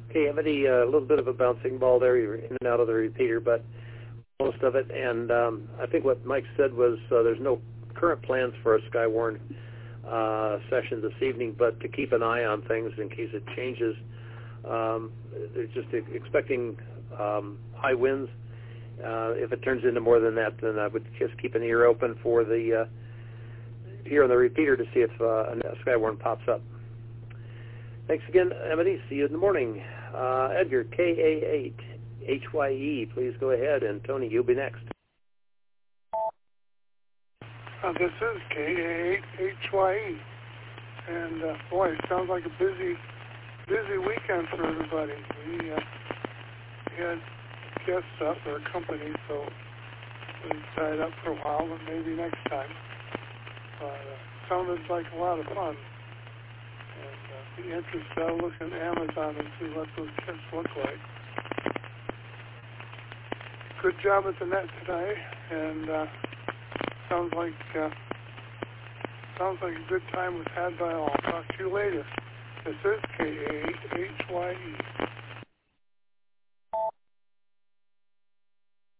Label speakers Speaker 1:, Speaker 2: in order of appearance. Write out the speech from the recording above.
Speaker 1: Okay, Amity, a little bit of a bouncing ball there. You're in and out of the repeater, but most of it. And I think what Mike said was there's no current plans for a Skywarn session this evening, but to keep an eye on things in case it changes. They're just expecting high winds. If it turns into more than that, then I would just keep an ear open for the here on the repeater to see if a Skywarn pops up. Thanks again, Amity. See you in the morning. Edgar, KA8HYE, please go ahead. And Tony, you'll be next.
Speaker 2: This is KA8HYE. And boy, it sounds like a busy weekend for everybody. We had guests up for a company, so we tied up for a while, but maybe next time. Sounded like a lot of fun. And be interested, I'll look at Amazon and see what those kits look like. Good job at the net today, and sounds like a good time was had by all. Talk to you later. This is KA8HYE.